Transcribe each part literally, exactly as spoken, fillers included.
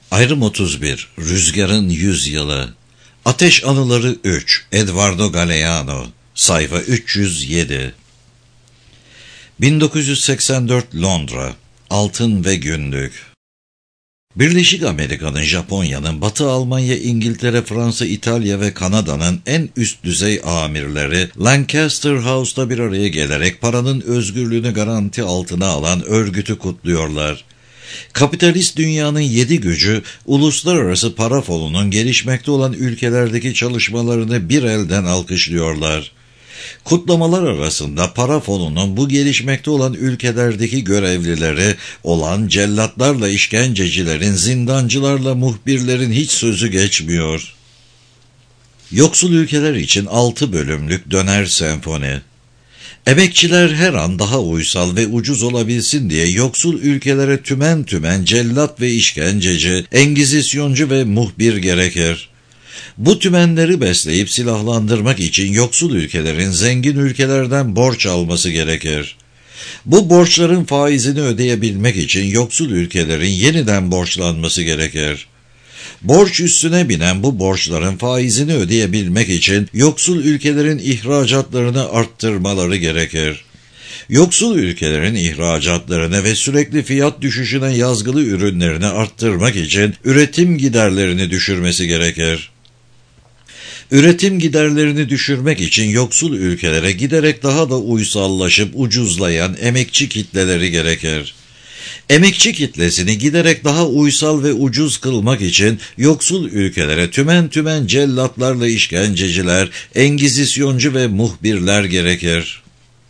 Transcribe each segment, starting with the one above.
Ayrım otuz bir, Rüzgarın Yüz Yılı. Ateş Anıları üç, Eduardo Galeano. Sayfa üç yüz yedi. bin dokuz yüz seksen dört Londra. Altın ve Günlük. Birleşik Amerika'nın, Japonya'nın, Batı Almanya, İngiltere, Fransa, İtalya ve Kanada'nın en üst düzey amirleri Lancaster House'da bir araya gelerek paranın özgürlüğünü garanti altına alan örgütü kutluyorlar. Kapitalist dünyanın yedi gücü, uluslararası para fonunun gelişmekte olan ülkelerdeki çalışmalarını bir elden alkışlıyorlar. Kutlamalar arasında para fonunun bu gelişmekte olan ülkelerdeki görevlileri olan cellatlarla işkencecilerin, zindancılarla muhbirlerin hiç sözü geçmiyor. Yoksul ülkeler için altı bölümlük döner senfoni. Emekçiler her an daha uysal ve ucuz olabilsin diye yoksul ülkelere tümen tümen cellat ve işkenceci, engizisyoncu ve muhbir gerekir. Bu tümenleri besleyip silahlandırmak için yoksul ülkelerin zengin ülkelerden borç alması gerekir. Bu borçların faizini ödeyebilmek için yoksul ülkelerin yeniden borçlanması gerekir. Borç üstüne binen bu borçların faizini ödeyebilmek için yoksul ülkelerin ihracatlarını arttırmaları gerekir. Yoksul ülkelerin ihracatlarını ve sürekli fiyat düşüşüne yazgılı ürünlerini arttırmak için üretim giderlerini düşürmesi gerekir. Üretim giderlerini düşürmek için yoksul ülkelere giderek daha da uysallaşıp ucuzlayan emekçi kitleleri gerekir. Emekçi kitlesini giderek daha uysal ve ucuz kılmak için yoksul ülkelere tümen tümen cellatlarla işkenceciler, engizisyoncu ve muhbirler gerekir.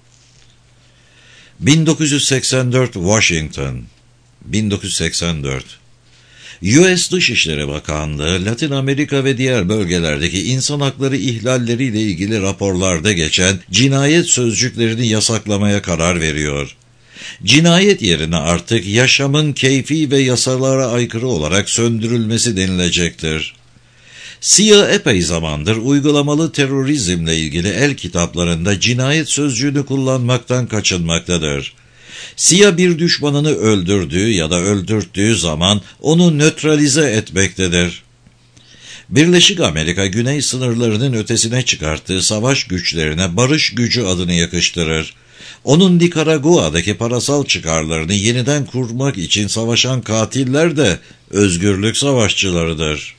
bin dokuz yüz seksen dört Washington. bin dokuz yüz seksen dört U S Dışişleri Bakanlığı, Latin Amerika ve diğer bölgelerdeki insan hakları ihlalleriyle ilgili raporlarda geçen cinayet sözcüklerini yasaklamaya karar veriyor. Cinayet yerine artık yaşamın keyfi ve yasalara aykırı olarak söndürülmesi denilecektir. C I A epey zamandır uygulamalı terörizmle ilgili el kitaplarında cinayet sözcüğünü kullanmaktan kaçınmaktadır. C I A bir düşmanını öldürdüğü ya da öldürttüğü zaman onu nötralize etmektedir. Birleşik Amerika, güney sınırlarının ötesine çıkarttığı savaş güçlerine barış gücü adını yakıştırır. Onun Nikaragua'daki parasal çıkarlarını yeniden kurmak için savaşan katiller de özgürlük savaşçılarıdır.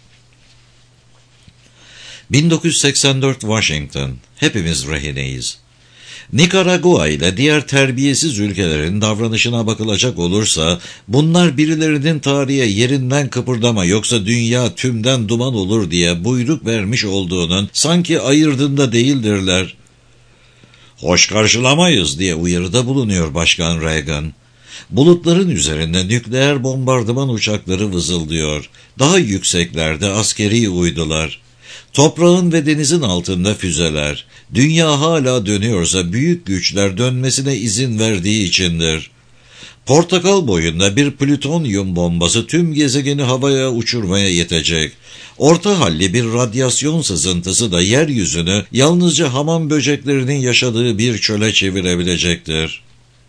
bin dokuz yüz seksen dört Washington. Hepimiz rehineyiz. Nikaragua ile diğer terbiyesiz ülkelerin davranışına bakılacak olursa, bunlar birilerinin tarihe yerinden kıpırdama yoksa dünya tümden duman olur diye buyruk vermiş olduğunun sanki ayırdığında değildirler. Hoş karşılamayız diye uyarıda bulunuyor Başkan Reagan. Bulutların üzerinde nükleer bombardıman uçakları vızıldıyor. Daha yükseklerde askeri uydular. Toprağın ve denizin altında füzeler. Dünya hala dönüyorsa büyük güçler dönmesine izin verdiği içindir. Portakal boyunda bir plütonyum bombası tüm gezegeni havaya uçurmaya yetecek. Orta halli bir radyasyon sızıntısı da yeryüzünü yalnızca hamam böceklerinin yaşadığı bir çöle çevirebilecektir.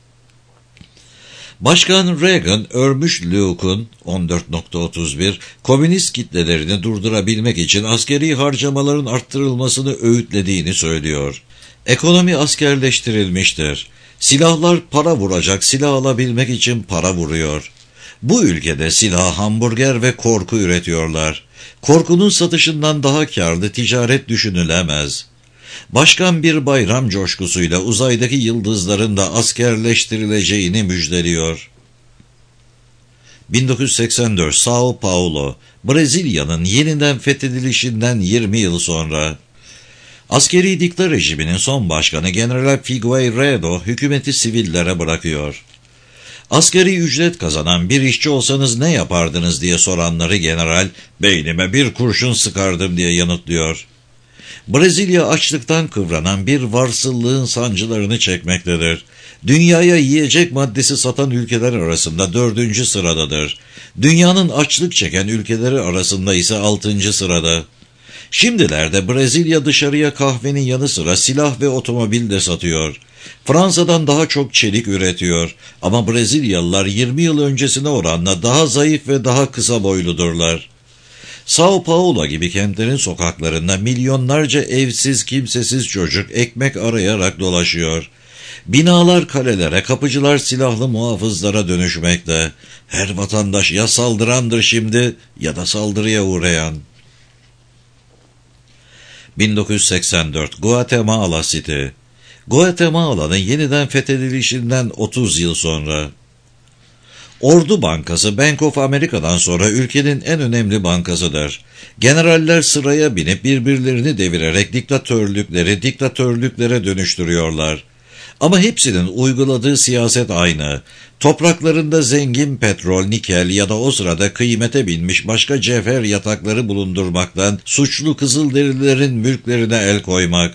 Başkan Reagan, Örmüş Luke'un on dört nokta otuz bir komünist kitlelerini durdurabilmek için askeri harcamaların arttırılmasını öğütlediğini söylüyor. Ekonomi askerleştirilmiştir. Silahlar para vuracak, silah alabilmek için para vuruyor. Bu ülkede silah, hamburger ve korku üretiyorlar. Korkunun satışından daha kârlı ticaret düşünülemez. Başkan bir bayram coşkusuyla uzaydaki yıldızların da askerleştirileceğini müjdeliyor. bin dokuz yüz seksen dört Sao Paulo, Brezilya'nın yeniden fethedilişinden yirmi yıl sonra. Askeri dikta rejiminin son başkanı General Figueiredo hükümeti sivillere bırakıyor. Asgari ücret kazanan bir işçi olsanız ne yapardınız diye soranları general, beynime bir kurşun sıkardım diye yanıtlıyor. Brezilya açlıktan kıvranan bir varsıllığın sancılarını çekmektedir. Dünyaya yiyecek maddesi satan ülkeler arasında dördüncü sıradadır. Dünyanın açlık çeken ülkeleri arasında ise altıncı sırada. Şimdilerde Brezilya dışarıya kahvenin yanı sıra silah ve otomobil de satıyor. Fransa'dan daha çok çelik üretiyor ama Brezilyalılar yirmi yıl öncesine oranla daha zayıf ve daha kısa boyludurlar. Sao Paulo gibi kentlerin sokaklarında milyonlarca evsiz, kimsesiz çocuk ekmek arayarak dolaşıyor. Binalar kalelere, kapıcılar silahlı muhafızlara dönüşmekte. Her vatandaş ya saldırandır şimdi ya da saldırıya uğrayan. bin dokuz yüz seksen dört Guatemala City. Guatemala'nın yeniden fethedilişinden otuz yıl sonra. Ordu Bankası, Bank of America'dan sonra ülkenin en önemli bankasıdır. Generaller sıraya binip birbirlerini devirerek diktatörlükleri diktatörlüklere dönüştürüyorlar. Ama hepsinin uyguladığı siyaset aynı. Topraklarında zengin petrol, nikel ya da o sırada kıymete binmiş başka cevher yatakları bulundurmaktan suçlu Kızılderililerin mülklerine el koymak.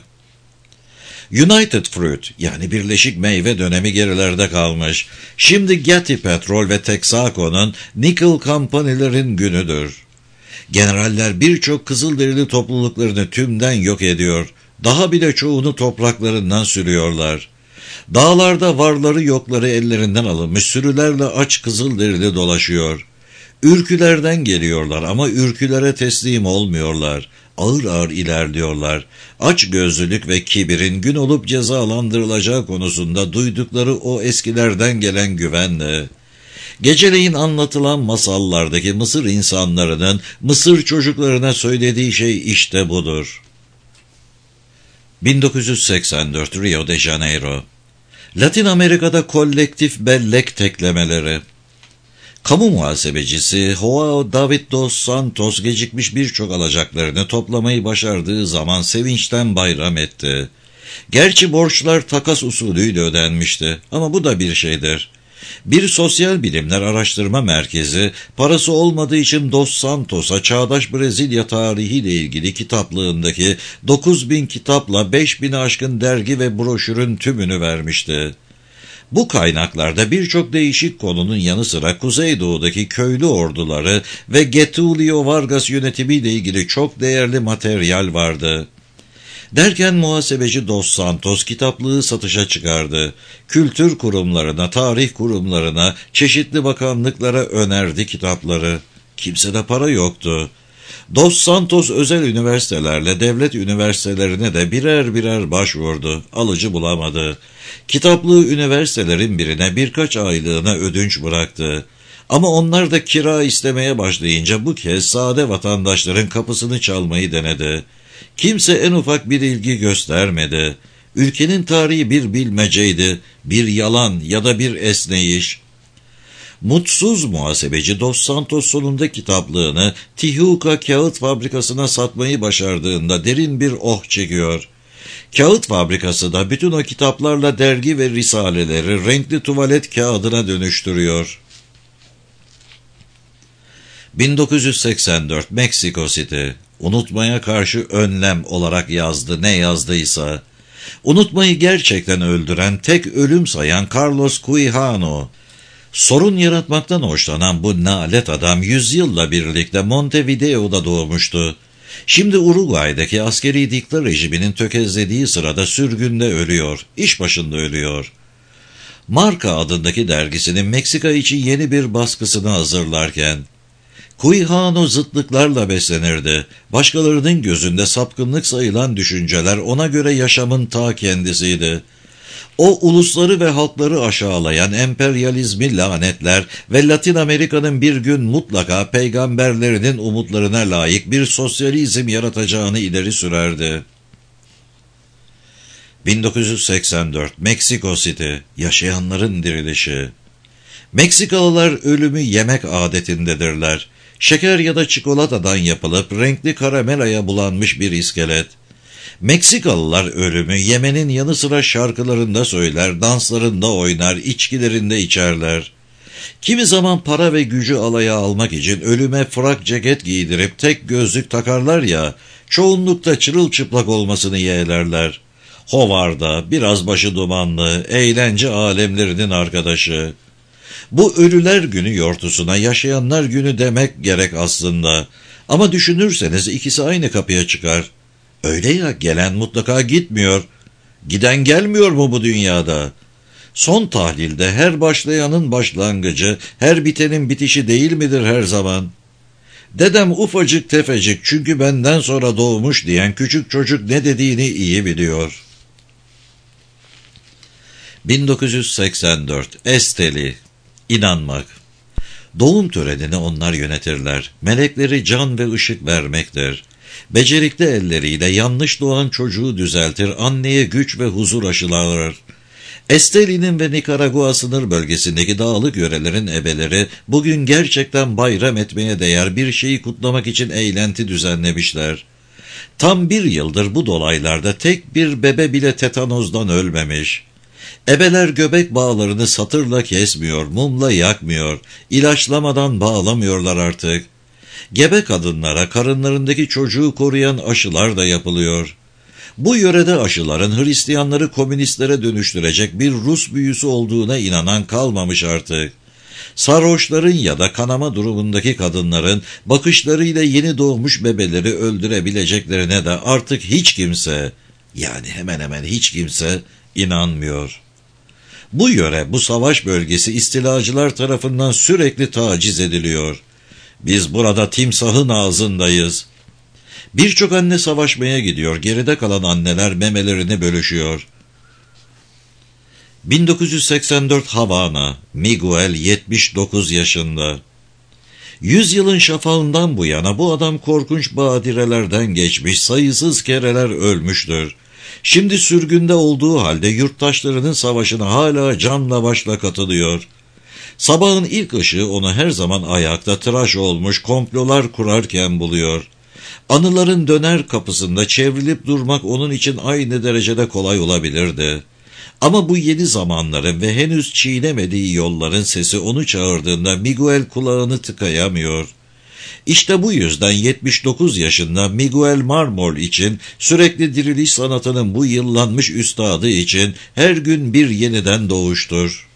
United Fruit yani Birleşik Meyve dönemi gerilerde kalmış. Şimdi Getty Petrol ve Texaco'nun Nickel Company'lerin günüdür. Generaller birçok Kızılderili topluluklarını tümden yok ediyor. Daha bile çoğunu topraklarından sürüyorlar. Dağlarda varları yokları ellerinden alınmış sürülerle aç Kızılderili dolaşıyor. Ürkülerden geliyorlar ama ürkülere teslim olmuyorlar. Ağır ağır ilerliyorlar. Açgözlülük ve kibirin gün olup cezalandırılacağı konusunda duydukları o eskilerden gelen güvenle. Geceleyin anlatılan masallardaki Mısır insanlarının Mısır çocuklarına söylediği şey işte budur. bin dokuz yüz seksen dört Rio de Janeiro. Latin Amerika'da kolektif bellek teklemeleri. Kamu muhasebecisi Joao David dos Santos gecikmiş birçok alacaklarını toplamayı başardığı zaman sevinçten bayram etti. Gerçi borçlar takas usulüyle ödenmişti ama bu da bir şeydir. Bir sosyal bilimler araştırma merkezi parası olmadığı için Dos Santos'a çağdaş Brezilya tarihiyle ilgili kitaplığındaki dokuz bin kitapla beş bini aşkın dergi ve broşürün tümünü vermişti. Bu kaynaklarda birçok değişik konunun yanı sıra Kuzeydoğu'daki köylü orduları ve Getulio Vargas yönetimiyle ilgili çok değerli materyal vardı. Derken muhasebeci Dos Santos kitaplığı satışa çıkardı. Kültür kurumlarına, tarih kurumlarına, çeşitli bakanlıklara önerdi kitapları. Kimsede para yoktu. Dos Santos özel üniversitelerle devlet üniversitelerine de birer birer başvurdu. Alıcı bulamadı. Kitaplığı üniversitelerin birine birkaç aylığına ödünç bıraktı. Ama onlar da kira istemeye başlayınca bu kez sade vatandaşların kapısını çalmayı denedi. Kimse en ufak bir ilgi göstermedi. Ülkenin tarihi bir bilmeceydi, bir yalan ya da bir esneyiş. Mutsuz muhasebeci Dos Santos sonunda kitaplığını Tijuca kağıt fabrikasına satmayı başardığında derin bir oh çekiyor. Kağıt fabrikası da bütün o kitaplarla dergi ve risaleleri renkli tuvalet kağıdına dönüştürüyor. bin dokuz yüz seksen dört Meksiko City. Unutmaya karşı önlem olarak yazdı ne yazdıysa. Unutmayı gerçekten öldüren, tek ölüm sayan Carlos Quijano. Sorun yaratmaktan hoşlanan bu nalet adam yüzyılla birlikte Montevideo'da doğmuştu. Şimdi Uruguay'daki askeri dikta rejiminin tökezlediği sırada sürgünde ölüyor, iş başında ölüyor. Marka adındaki dergisinin Meksika için yeni bir baskısını hazırlarken, Quijano zıtlıklarla beslenirdi. Başkalarının gözünde sapkınlık sayılan düşünceler ona göre yaşamın ta kendisiydi. O ulusları ve halkları aşağılayan emperyalizmi lanetler ve Latin Amerika'nın bir gün mutlaka peygamberlerinin umutlarına layık bir sosyalizm yaratacağını ileri sürerdi. bin dokuz yüz seksen dört Meksiko City, yaşayanların dirilişi. Meksikalılar ölümü yemek adetindedirler. Şeker ya da çikolatadan yapılıp renkli karamelaya bulanmış bir iskelet. Meksikalılar ölümü yemenin yanı sıra şarkılarında söyler, danslarında oynar, içkilerinde içerler. Kimi zaman para ve gücü alaya almak için ölüme frak ceket giydirip tek gözlük takarlar ya, çoğunlukta çırılçıplak olmasını yeğlerler. Hovarda, biraz başı dumanlı, eğlence alemlerinin arkadaşı. Bu ölüler günü yortusuna yaşayanlar günü demek gerek aslında. Ama düşünürseniz ikisi aynı kapıya çıkar. Öyle ya, gelen mutlaka gitmiyor. Giden gelmiyor mu bu dünyada? Son tahlilde her başlayanın başlangıcı, her bitenin bitişi değil midir her zaman? Dedem ufacık tefecik çünkü benden sonra doğmuş diyen küçük çocuk ne dediğini iyi biliyor. bin dokuz yüz seksen dört Esteli, inanmak. Doğum törenini onlar yönetirler. Melekleri can ve ışık vermektir. Becerikli elleriyle yanlış doğan çocuğu düzeltir, anneye güç ve huzur aşılar. Esteli'nin ve Nikaragua sınır bölgesindeki dağlık yörelerin ebeleri bugün gerçekten bayram etmeye değer bir şeyi kutlamak için eğlenti düzenlemişler. Tam bir yıldır bu dolaylarda tek bir bebe bile tetanozdan ölmemiş. Ebeler göbek bağlarını satırla kesmiyor, mumla yakmıyor, ilaçlamadan bağlamıyorlar artık. Gebe kadınlara karınlarındaki çocuğu koruyan aşılar da yapılıyor. Bu yörede aşıların Hristiyanları komünistlere dönüştürecek bir Rus büyüsü olduğuna inanan kalmamış artık. Sarhoşların ya da kanama durumundaki kadınların bakışlarıyla yeni doğmuş bebeleri öldürebileceklerine de artık hiç kimse, yani hemen hemen hiç kimse inanmıyor. Bu yöre, bu savaş bölgesi istilacılar tarafından sürekli taciz ediliyor. Biz burada timsahın ağzındayız. Birçok anne savaşmaya gidiyor, geride kalan anneler memelerini bölüşüyor. bin dokuz yüz seksen dört Havana, Miguel yetmiş dokuz yaşında. Yüzyılın şafağından bu yana bu adam korkunç badirelerden geçmiş, sayısız kereler ölmüştür. Şimdi sürgünde olduğu halde yurttaşlarının savaşına hala canla başla katılıyor. Sabahın ilk ışığı onu her zaman ayakta tıraş olmuş komplolar kurarken buluyor. Anıların döner kapısında çevrilip durmak onun için aynı derecede kolay olabilirdi. Ama bu yeni zamanların ve henüz çiğnemediği yolların sesi onu çağırdığında Miguel kulağını tıkayamıyor. İşte bu yüzden yetmiş dokuz yaşında Miguel Marmol için, sürekli diriliş sanatının bu yıllanmış üstadı için her gün bir yeniden doğuştur.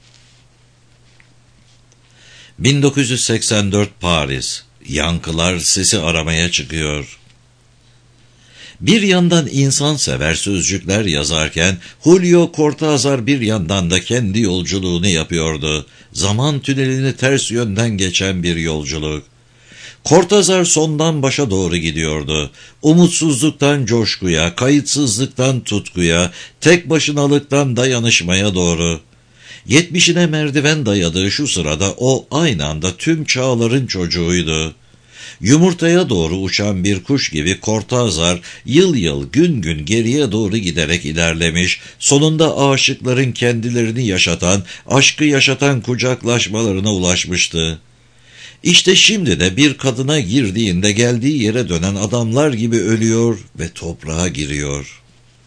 bin dokuz yüz seksen dört Paris, yankılar sesi aramaya çıkıyor. Bir yandan insansever sözcükler yazarken Julio Cortázar bir yandan da kendi yolculuğunu yapıyordu. Zaman tünelini ters yönden geçen bir yolculuk. Cortázar sondan başa doğru gidiyordu. Umutsuzluktan coşkuya, kayıtsızlıktan tutkuya, tek başınalıktan dayanışmaya doğru. Yetmişine merdiven dayadığı şu sırada o aynı anda tüm çağların çocuğuydu. Yumurtaya doğru uçan bir kuş gibi Cortázar yıl yıl gün gün geriye doğru giderek ilerlemiş, sonunda aşıkların kendilerini yaşatan, aşkı yaşatan kucaklaşmalarına ulaşmıştı. İşte şimdi de bir kadına girdiğinde geldiği yere dönen adamlar gibi ölüyor ve toprağa giriyor.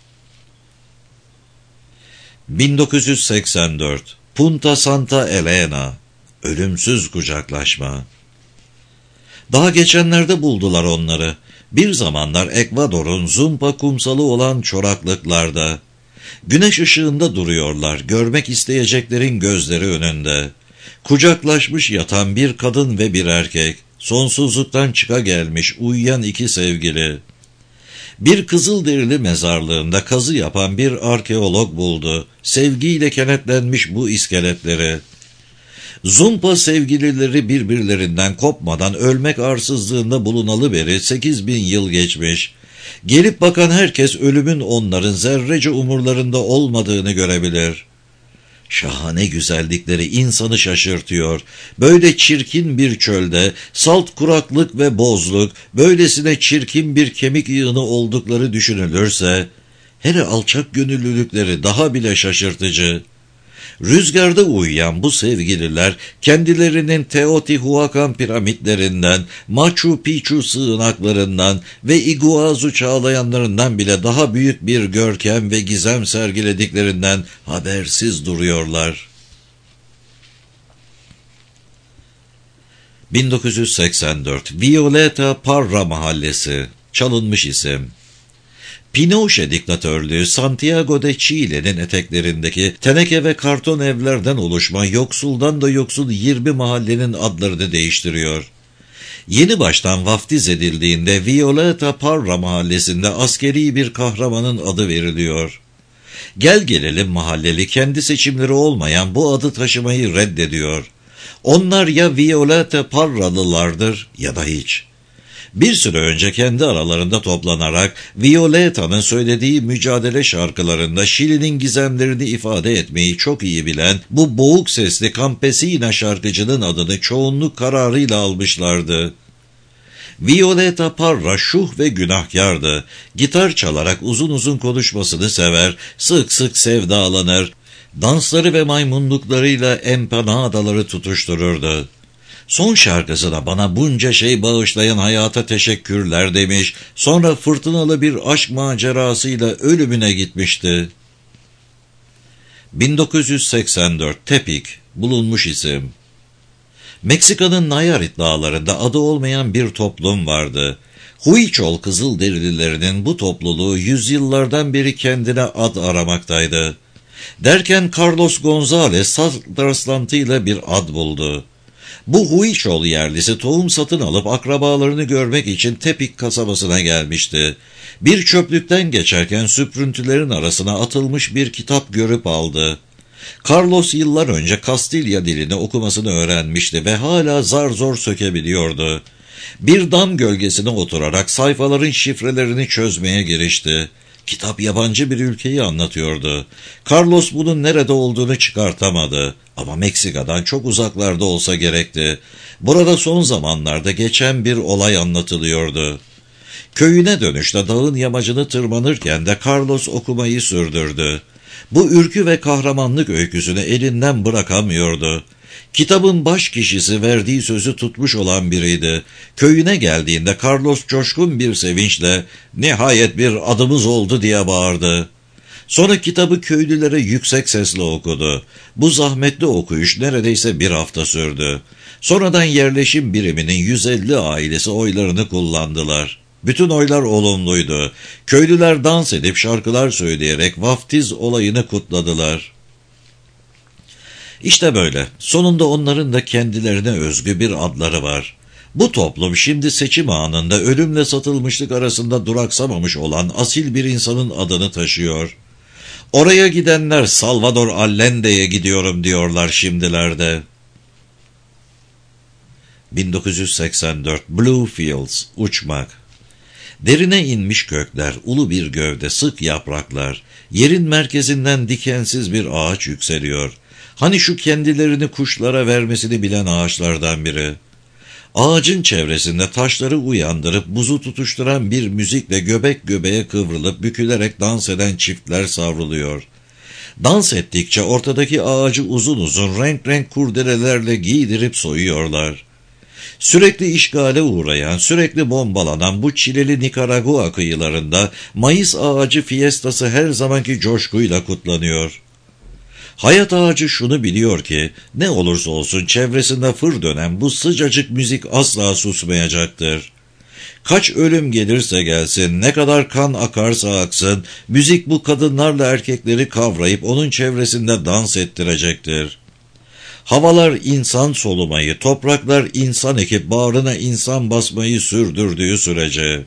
bin dokuz yüz seksen dört Punta Santa Elena, ölümsüz kucaklaşma. Daha geçenlerde buldular onları. Bir zamanlar Ekvador'un Zumpa kumsalı olan çoraklıklarda. Güneş ışığında duruyorlar, görmek isteyeceklerin gözleri önünde. Kucaklaşmış yatan bir kadın ve bir erkek, sonsuzluktan çıka gelmiş uyuyan iki sevgili. Bir Kızılderili mezarlığında kazı yapan bir arkeolog buldu, sevgiyle kenetlenmiş bu iskeletleri. Zumpa sevgilileri birbirlerinden kopmadan ölmek arsızlığında bulunalı beri sekiz bin yıl geçmiş. Gelip bakan herkes ölümün onların zerrece umurlarında olmadığını görebilir. Şahane güzellikleri insanı şaşırtıyor. Böyle çirkin bir çölde, salt kuraklık ve bozluk, böylesine çirkin bir kemik yığını oldukları düşünülürse, hele alçak gönüllülükleri daha bile şaşırtıcı. Rüzgarda uyuyan bu sevgililer, kendilerinin Teotihuacan piramitlerinden, Machu Picchu sığınaklarından ve Iguazu çağlayanlarından bile daha büyük bir görkem ve gizem sergilediklerinden habersiz duruyorlar. bin dokuz yüz seksen dört Violeta Parra Mahallesi, çalınmış isim. Pinochet diktatörlüğü Santiago de Chile'nin eteklerindeki teneke ve karton evlerden oluşma yoksuldan da yoksul yirmi mahallenin adlarını değiştiriyor. Yeni baştan vaftiz edildiğinde Violeta Parra mahallesinde askeri bir kahramanın adı veriliyor. Gel gelelim mahalleli kendi seçimleri olmayan bu adı taşımayı reddediyor. Onlar ya Violeta Parralılardır ya da hiç. Bir süre önce kendi aralarında toplanarak Violeta'nın söylediği mücadele şarkılarında Şili'nin gizemlerini ifade etmeyi çok iyi bilen bu boğuk sesli Campesina şarkıcının adını çoğunluk kararıyla almışlardı. Violeta Parra şuh ve günahkardı. Gitar çalarak uzun uzun konuşmasını sever, sık sık sevdalanır, dansları ve maymunluklarıyla empanadaları tutuştururdu. Son şarkısına bana bunca şey bağışlayan hayata teşekkürler demiş, sonra fırtınalı bir aşk macerasıyla ölümüne gitmişti. bin dokuz yüz seksen dört Tepik, bulunmuş isim. Meksika'nın Nayarit dağlarında adı olmayan bir toplum vardı. Huichol Kızılderililerinin bu topluluğu yüzyıllardan beri kendine ad aramaktaydı. Derken Carlos González rastlantıyla bir ad buldu. Bu Huichol yerlisi tohum satın alıp akrabalarını görmek için Tepik kasabasına gelmişti. Bir çöplükten geçerken süprüntülerin arasına atılmış bir kitap görüp aldı. Carlos yıllar önce Kastilya dilini okumasını öğrenmişti ve hala zar zor sökebiliyordu. Bir dam gölgesine oturarak sayfaların şifrelerini çözmeye girişti. Kitap yabancı bir ülkeyi anlatıyordu. Carlos bunun nerede olduğunu çıkartamadı. Ama Meksika'dan çok uzaklarda olsa gerekti. Burada son zamanlarda geçen bir olay anlatılıyordu. Köyüne dönüşte dağın yamacını tırmanırken de Carlos okumayı sürdürdü. Bu ürkü ve kahramanlık öyküsünü elinden bırakamıyordu. Kitabın baş kişisi verdiği sözü tutmuş olan biriydi. Köyüne geldiğinde Carlos coşkun bir sevinçle "Nihayet bir adımız oldu" diye bağırdı. Sonra kitabı köylülere yüksek sesle okudu. Bu zahmetli okuyuş neredeyse bir hafta sürdü. Sonradan yerleşim biriminin yüz elli ailesi oylarını kullandılar. Bütün oylar olumluydu. Köylüler dans edip şarkılar söyleyerek vaftiz olayını kutladılar. İşte böyle. Sonunda onların da kendilerine özgü bir adları var. Bu toplum şimdi seçim anında ölümle satılmışlık arasında duraksamamış olan asil bir insanın adını taşıyor. Oraya gidenler Salvador Allende'ye gidiyorum diyorlar şimdilerde. bin dokuz yüz seksen dört Blue Fields, uçmak. Derine inmiş kökler, ulu bir gövde, sık yapraklar. Yerin merkezinden dikensiz bir ağaç yükseliyor. Hani şu kendilerini kuşlara vermesini bilen ağaçlardan biri. Ağacın çevresinde taşları uyandırıp buzu tutuşturan bir müzikle göbek göbeğe kıvrılıp bükülerek dans eden çiftler savruluyor. Dans ettikçe ortadaki ağacı uzun uzun renk renk kurdelelerle giydirip soyuyorlar. Sürekli işgale uğrayan, sürekli bombalanan bu çileli Nikaragua kıyılarında Mayıs ağacı fiestası her zamanki coşkuyla kutlanıyor. Hayat ağacı şunu biliyor ki, ne olursa olsun çevresinde fır dönen bu sıcacık müzik asla susmayacaktır. Kaç ölüm gelirse gelsin, ne kadar kan akarsa aksın, müzik bu kadınlarla erkekleri kavrayıp onun çevresinde dans ettirecektir. Havalar insan solumayı, topraklar insan ekip bağrına insan basmayı sürdürdüğü sürece.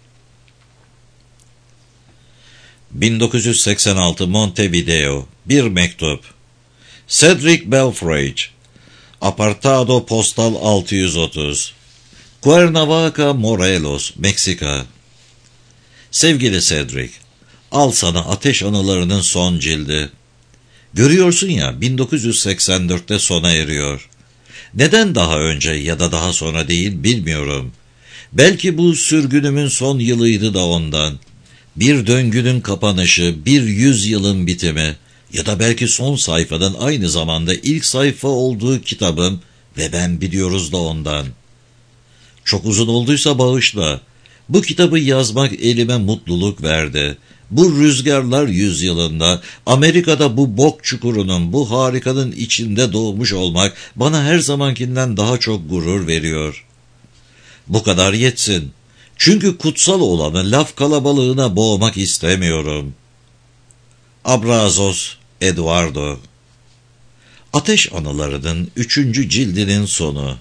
bin dokuz yüz seksen altı Montevideo, bir mektup. Cedric Belfrage, Apartado Postal altı yüz otuz, Cuernavaca, Morelos, Meksika. Sevgili Cedric, al sana Ateş Anılarının son cildi. Görüyorsun ya, bin dokuz yüz seksen dörtte sona eriyor. Neden daha önce ya da daha sonra değil bilmiyorum. Belki bu sürgünümün son yılıydı da ondan. Bir döngünün kapanışı, bir yüzyılın bitimi ya da belki son sayfadan aynı zamanda ilk sayfa olduğu kitabım ve ben biliyoruz da ondan. Çok uzun olduysa bağışla. Bu kitabı yazmak elime mutluluk verdi. Bu rüzgarlar yüzyılında, Amerika'da bu bok çukurunun, bu harikanın içinde doğmuş olmak bana her zamankinden daha çok gurur veriyor. Bu kadar yetsin. Çünkü kutsal olanı laf kalabalığına boğmak istemiyorum. Abrazos, Eduardo. Ateş Anılarının üçüncü cildinin sonu.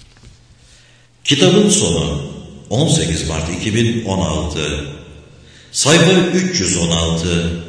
Kitabın sonu on sekiz Mart iki bin on altı. Sayfa üç yüz on altı.